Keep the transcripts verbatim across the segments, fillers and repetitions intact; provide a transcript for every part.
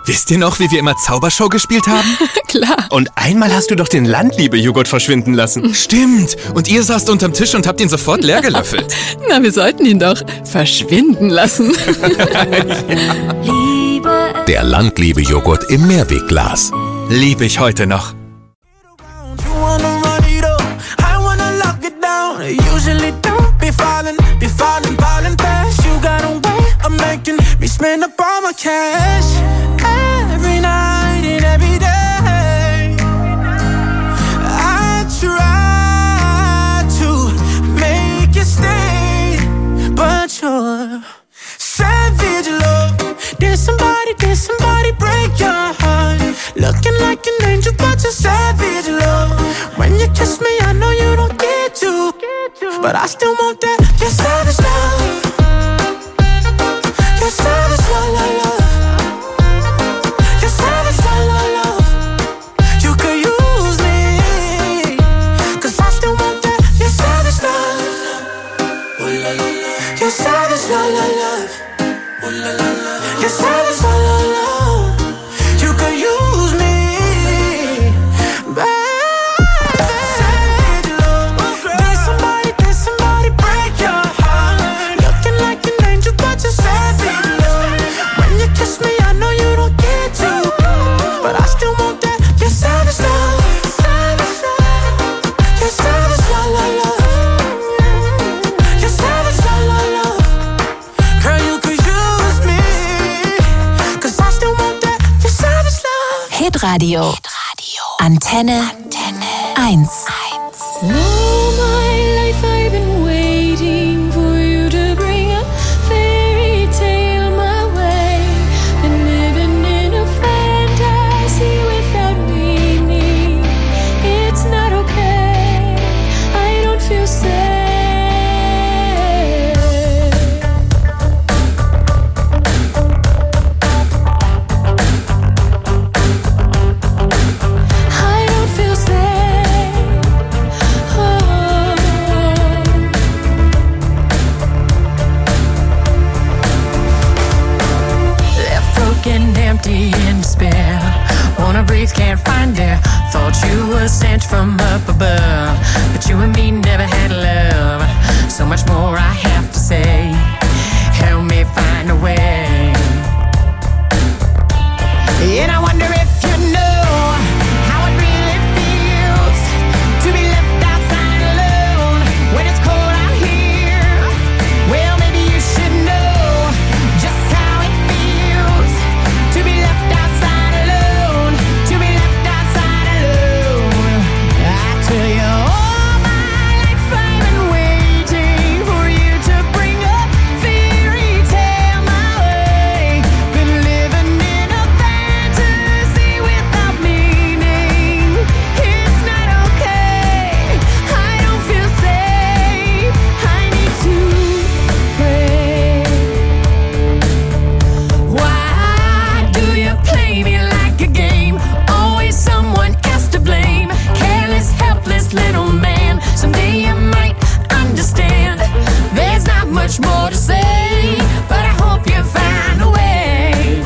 Wisst ihr noch, wie wir immer Zaubershow gespielt haben? Klar. Und einmal hast du doch den Landliebe-Joghurt verschwinden lassen. Stimmt. Und ihr saßt unterm Tisch und habt ihn sofort leer gelöffelt. Na, wir sollten ihn doch verschwinden lassen. Der Landliebe-Joghurt im Mehrwegglas. Liebe ich heute noch. Usually don't be falling, be falling, falling fast. You got a way of making me spend up all my cash. Every night and every day I try to make you stay, but you're savage love. Did somebody, did somebody break your heart? Looking like an angel, but you're savage love. When you kiss me, I know you don't get to, but I still want that. You're savage love. You're savage love, love, love. You're savage love, love, love. You could use me, cause I still want that. You're savage love. You're savage love, love, love. You're savage love, love, love. You could use me, baby. Radio. Antenne, Antenne eins. All my life I've been waiting for you to bring a fairy tale my way. Been living in a fantasy without meaning. It's not okay, I don't feel safe. Empty in despair, wanna breathe, can't find air. Thought you were sent from up above, but you and me never had love. So much more I have to say, help me find a way. And I wonder if you know how it really feels to be left outside alone when it's cold out here. Well, maybe you should know just how it feels to be left outside alone, to be left outside alone. I tell you, all my life I've been waiting for you to bring a fairy tale my way. Been living in a fantasy without meaning. It's not okay, I don't feel safe, I need to pray. Why do you play me like a game? Always someone else to blame. Careless, helpless little man. Someday you might understand. There's not much more to say, but I hope you find a way.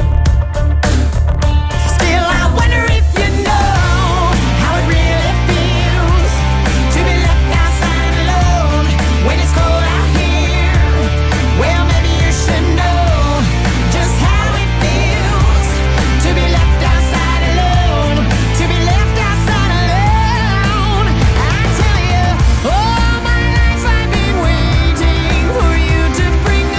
Still, I wonder if you know how it really feels to be left outside alone when it's cold out here. Well, maybe you should know just how it feels to be left outside alone, to be left outside alone. I tell you, all my life I've been waiting for you to bring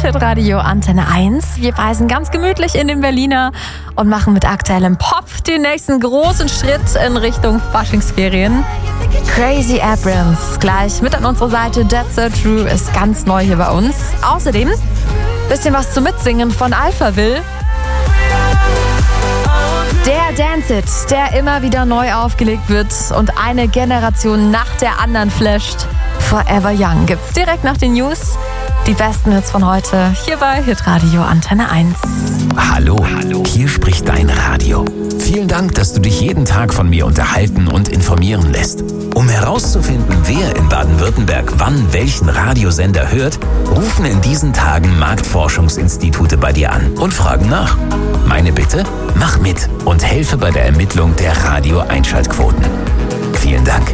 Hitradio Antenne eins. Wir reisen ganz gemütlich in den Berliner und machen mit aktuellem Pop den nächsten großen Schritt in Richtung Faschingsferien. Crazy Abrams, gleich mit an unserer Seite. That's So True ist ganz neu hier bei uns. Außerdem bisschen was zum Mitsingen von Alphaville. Der Dance It, der immer wieder neu aufgelegt wird und eine Generation nach der anderen flasht. Forever Young gibt's direkt nach den News. Die besten Hits von heute hier bei Hitradio Antenne eins. Hallo, hallo, hier spricht dein Radio. Vielen Dank, dass du dich jeden Tag von mir unterhalten und informieren lässt. Um herauszufinden, wer in Baden-Württemberg wann welchen Radiosender hört, rufen in diesen Tagen Marktforschungsinstitute bei dir an und fragen nach. Meine Bitte, mach mit und helfe bei der Ermittlung der Radio-Einschaltquoten. Vielen Dank.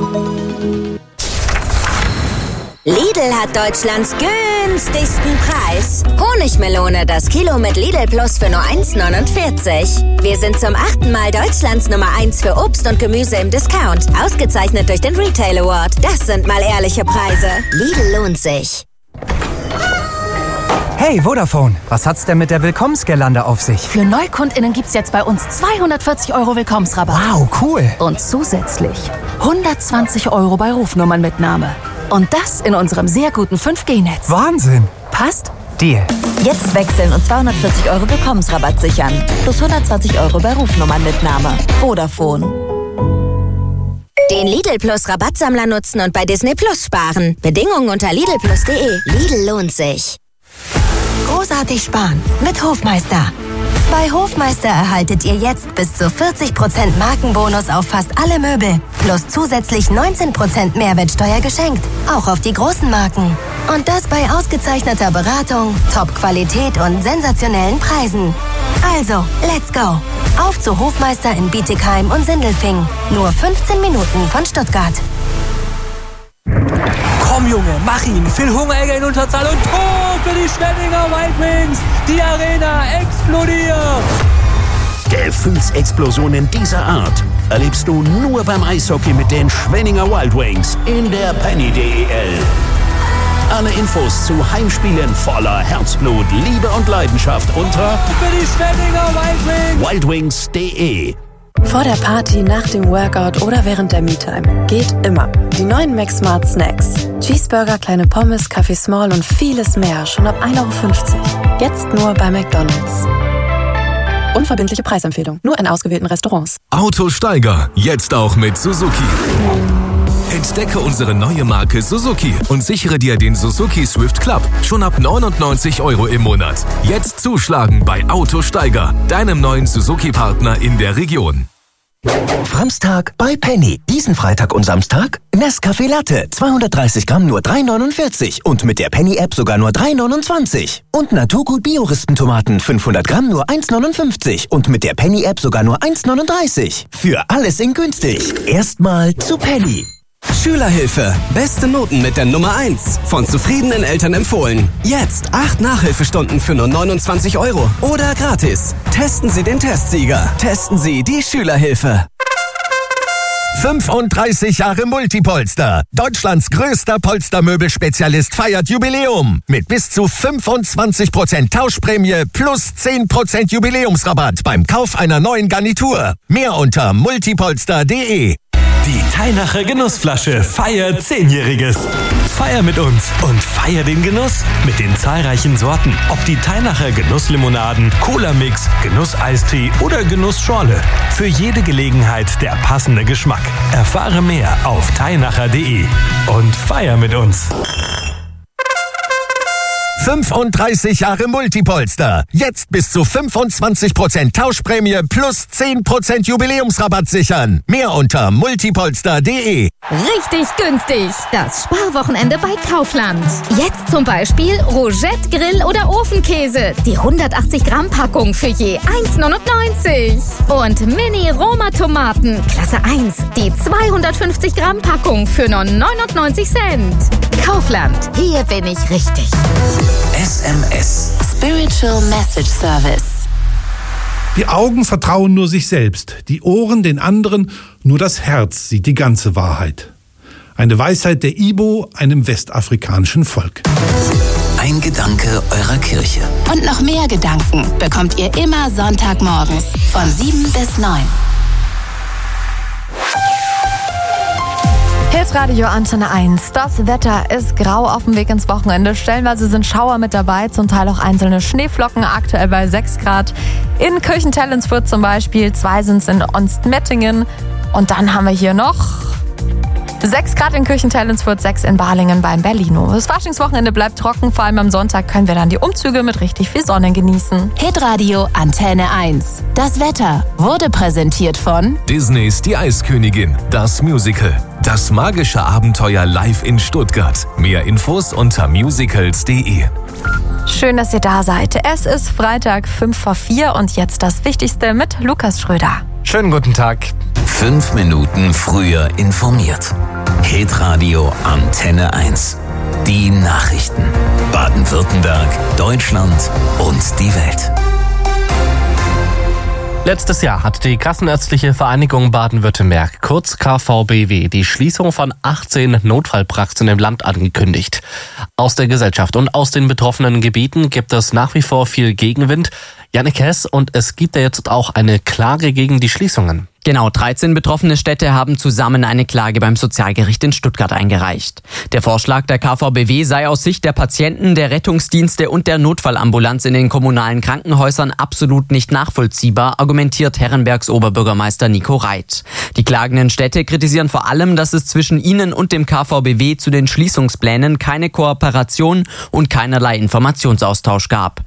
Lidl hat Deutschlands günstigsten Preis. Honigmelone, das Kilo mit Lidl Plus für nur eins neunundvierzig. Wir sind zum achten Mal Deutschlands Nummer eins für Obst und Gemüse im Discount. Ausgezeichnet durch den Retail Award. Das sind mal ehrliche Preise. Lidl lohnt sich. Hey Vodafone, was hat's denn mit der Willkommensgirlande auf sich? Für NeukundInnen gibt's jetzt bei uns zweihundertvierzig Euro Willkommensrabatt. Wow, cool. Und zusätzlich hundertzwanzig Euro bei Rufnummernmitnahme. Und das in unserem sehr guten fünf G Netz. Wahnsinn. Passt? Deal. Jetzt wechseln und zweihundertvierzig Euro Willkommensrabatt sichern. Plus hundertzwanzig Euro bei Rufnummernmitnahme. Vodafone. Den Lidl Plus Rabattsammler nutzen und bei Disney Plus sparen. Bedingungen unter lidl plus punkt de. Lidl lohnt sich. Großartig sparen mit Hofmeister. Bei Hofmeister erhaltet ihr jetzt bis zu vierzig Prozent Markenbonus auf fast alle Möbel. Plus zusätzlich neunzehn Prozent Mehrwertsteuer geschenkt. Auch auf die großen Marken. Und das bei ausgezeichneter Beratung, Top-Qualität und sensationellen Preisen. Also, let's go. Auf zu Hofmeister in Bietigheim und Sindelfing. Nur fünfzehn Minuten von Stuttgart. Komm Junge, mach ihn. Phil Hungeregger in Unterzahl und Tor für die Schwenninger Wild Wings. Die Arena explodiert. Gefühlsexplosionen dieser Art erlebst du nur beim Eishockey mit den Schwenninger Wild Wings in der Penny D E L. Alle Infos zu Heimspielen voller Herzblut, Liebe und Leidenschaft unter für die Schwenninger Wild Wings. wildwings punkt de. Vor der Party, nach dem Workout oder während der Me-Time. Geht immer. Die neuen Max Smart Snacks. Cheeseburger, kleine Pommes, Kaffee Small und vieles mehr. Schon ab ein Euro fünfzig. Jetzt nur bei McDonald's. Unverbindliche Preisempfehlung. Nur in ausgewählten Restaurants. Autosteiger. Jetzt auch mit Suzuki. Entdecke unsere neue Marke Suzuki und sichere dir den Suzuki Swift Club schon ab neunundneunzig Euro im Monat. Jetzt zuschlagen bei Autosteiger, deinem neuen Suzuki-Partner in der Region. Samstag bei Penny. Diesen Freitag und Samstag Nescafé Latte. zweihundertdreißig Gramm nur drei neunundvierzig und mit der Penny-App sogar nur drei neunundzwanzig. Und Naturgut Bio-Rispentomaten fünfhundert Gramm nur eins neunundfünfzig und mit der Penny-App sogar nur eins neununddreißig. Für alles in günstig. Erstmal zu Penny. Schülerhilfe. Beste Noten mit der Nummer eins. Von zufriedenen Eltern empfohlen. Jetzt acht Nachhilfestunden für nur neunundzwanzig Euro. Oder gratis. Testen Sie den Testsieger. Testen Sie die Schülerhilfe. fünfunddreißig Jahre Multipolster. Deutschlands größter Polstermöbelspezialist feiert Jubiläum. Mit bis zu fünfundzwanzig Prozent Tauschprämie plus zehn Prozent Jubiläumsrabatt beim Kauf einer neuen Garnitur. Mehr unter multipolster punkt de. Die Teilnacher Genussflasche feiert zehnjähriges. Feier mit uns und feier den Genuss mit den zahlreichen Sorten. Ob die Teilnacher Genusslimonaden, Cola-Mix, Genusseistee oder Genussschorle. Für jede Gelegenheit der passende Geschmack. Erfahre mehr auf teilnacher punkt de und feier mit uns. fünfunddreißig Jahre Multipolster. Jetzt bis zu fünfundzwanzig Prozent Tauschprämie plus zehn Prozent Jubiläumsrabatt sichern. Mehr unter multipolster punkt de. Richtig günstig. Das Sparwochenende bei Kaufland. Jetzt zum Beispiel Rogette, Grill- oder Ofenkäse. Die hundertachtzig Gramm Packung für je eins neunundneunzig. Und Mini-Roma-Tomaten. Klasse eins. Die zweihundertfünfzig Gramm Packung für nur neunundneunzig Cent. Kaufland. Hier bin ich richtig. S M S. Spiritual Message Service. Die Augen vertrauen nur sich selbst, die Ohren den anderen, nur das Herz sieht die ganze Wahrheit. Eine Weisheit der Ibo, einem westafrikanischen Volk. Ein Gedanke eurer Kirche. Und noch mehr Gedanken bekommt ihr immer Sonntagmorgens von sieben bis neun. Hitradio Antenne eins. Das Wetter ist grau auf dem Weg ins Wochenende. Stellenweise sind Schauer mit dabei, zum Teil auch einzelne Schneeflocken, aktuell bei sechs Grad. In Kirchentellensfurt zum Beispiel, zwei sind es in Onstmettingen. Und dann haben wir hier noch sechs Grad in Kirchentellensfurt, sechs in Balingen beim Berlino. Das Faschingswochenende bleibt trocken, vor allem am Sonntag können wir dann die Umzüge mit richtig viel Sonne genießen. Hitradio Antenne eins. Das Wetter wurde präsentiert von Disneys Die Eiskönigin, das Musical. Das magische Abenteuer live in Stuttgart. Mehr Infos unter musicals punkt de. Schön, dass ihr da seid. Es ist Freitag, fünf vor vier und jetzt das Wichtigste mit Lukas Schröder. Schönen guten Tag. Fünf Minuten früher informiert. Hitradio Antenne eins. Die Nachrichten. Baden-Württemberg, Deutschland und die Welt. Letztes Jahr hat die Kassenärztliche Vereinigung Baden-Württemberg, kurz K V B W, die Schließung von achtzehn Notfallpraxen im Land angekündigt. Aus der Gesellschaft und aus den betroffenen Gebieten gibt es nach wie vor viel Gegenwind. Jannik Hess, und es gibt ja jetzt auch eine Klage gegen die Schließungen. Genau, dreizehn betroffene Städte haben zusammen eine Klage beim Sozialgericht in Stuttgart eingereicht. Der Vorschlag der K V B W sei aus Sicht der Patienten, der Rettungsdienste und der Notfallambulanz in den kommunalen Krankenhäusern absolut nicht nachvollziehbar, argumentiert Herrenbergs Oberbürgermeister Nico Reit. Die klagenden Städte kritisieren vor allem, dass es zwischen ihnen und dem K V B W zu den Schließungsplänen keine Kooperation und keinerlei Informationsaustausch gab.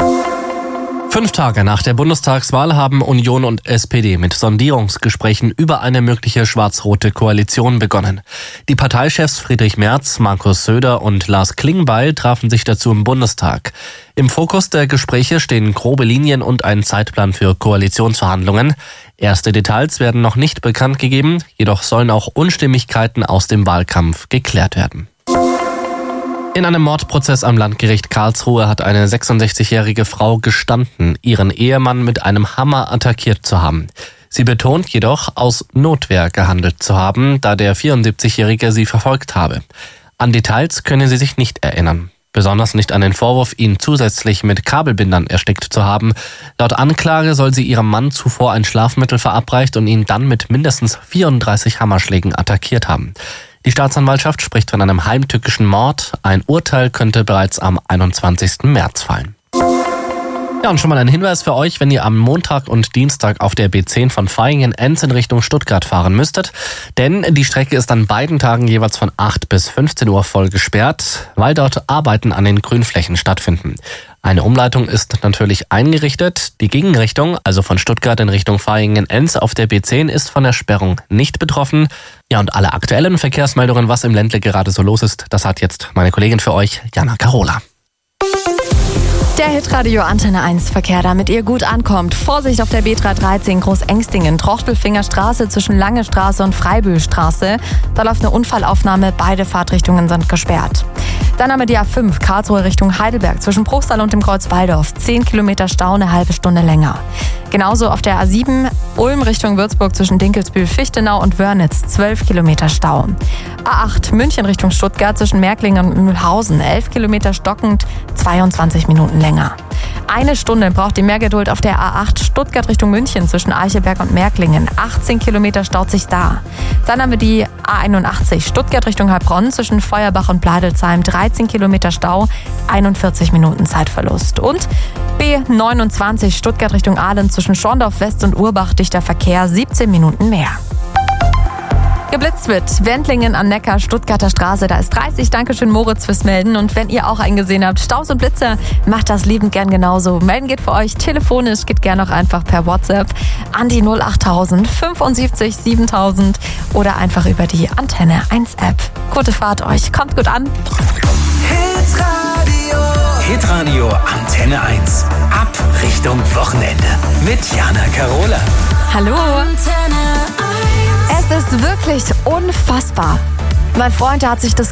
Fünf Tage nach der Bundestagswahl haben Union und S P D mit Sondierungsgesprächen über eine mögliche schwarz-rote Koalition begonnen. Die Parteichefs Friedrich Merz, Markus Söder und Lars Klingbeil trafen sich dazu im Bundestag. Im Fokus der Gespräche stehen grobe Linien und ein Zeitplan für Koalitionsverhandlungen. Erste Details werden noch nicht bekannt gegeben, jedoch sollen auch Unstimmigkeiten aus dem Wahlkampf geklärt werden. In einem Mordprozess am Landgericht Karlsruhe hat eine sechsundsechzigjährige Frau gestanden, ihren Ehemann mit einem Hammer attackiert zu haben. Sie betont jedoch, aus Notwehr gehandelt zu haben, da der vierundsiebzigjährige sie verfolgt habe. An Details könne sie sich nicht erinnern. Besonders nicht an den Vorwurf, ihn zusätzlich mit Kabelbindern erstickt zu haben. Laut Anklage soll sie ihrem Mann zuvor ein Schlafmittel verabreicht und ihn dann mit mindestens vierunddreißig Hammerschlägen attackiert haben. Die Staatsanwaltschaft spricht von einem heimtückischen Mord. Ein Urteil könnte bereits am einundzwanzigsten März fallen. Ja, und schon mal ein Hinweis für euch, wenn ihr am Montag und Dienstag auf der B zehn von Vaihingen-Enz in Richtung Stuttgart fahren müsstet. Denn die Strecke ist an beiden Tagen jeweils von acht bis fünfzehn Uhr voll gesperrt, weil dort Arbeiten an den Grünflächen stattfinden. Eine Umleitung ist natürlich eingerichtet. Die Gegenrichtung, also von Stuttgart in Richtung Vaihingen-Enz auf der B zehn, ist von der Sperrung nicht betroffen. Ja, und alle aktuellen Verkehrsmeldungen, was im Ländle gerade so los ist, das hat jetzt meine Kollegin für euch, Jana Carola. Der Hitradio Antenne eins Verkehr, damit ihr gut ankommt. Vorsicht auf der B dreihundertdreizehn Großengstingen, Trochtelfinger Straße zwischen Lange Straße und Freibühlstraße. Da läuft eine Unfallaufnahme, beide Fahrtrichtungen sind gesperrt. Dann haben wir die A fünf, Karlsruhe Richtung Heidelberg, zwischen Bruchsal und dem Kreuz Waldorf. zehn Kilometer Stau, eine halbe Stunde länger. Genauso auf der A sieben, Ulm Richtung Würzburg zwischen Dinkelsbühl, Fichtenau und Wörnitz, zwölf Kilometer Stau. A acht, München Richtung Stuttgart zwischen Märklingen und Mühlhausen, elf Kilometer stockend, zweiundzwanzig Minuten länger. Eine Stunde braucht ihr mehr Geduld auf der A acht, Stuttgart Richtung München zwischen Eichelberg und Märklingen, achtzehn Kilometer staut sich da. Dann haben wir die A einundachtzig, Stuttgart Richtung Heilbronn zwischen Feuerbach und Bladelsheim, dreizehn Kilometer Stau, einundvierzig Minuten Zeitverlust. Und B neunundzwanzig, Stuttgart Richtung Aalen zwischen Schorndorf West und Urbach, dichter Verkehr, siebzehn Minuten mehr. Geblitzt wird Wendlingen an Neckar, Stuttgarter Straße, da ist dreißig. Dankeschön Moritz fürs Melden. Und wenn ihr auch eingesehen habt, Staus und Blitzer, macht das liebend gern genauso. Melden geht für euch telefonisch, geht gern auch einfach per WhatsApp an die null achttausend fünfundsiebzig siebentausend oder einfach über die Antenne eins App. Gute Fahrt euch, kommt gut an. Hitradio. Hitradio Antenne eins. Ab Richtung Wochenende mit Jana Carola. Hallo. Es ist wirklich unfassbar. Mein Freund, der hat sich das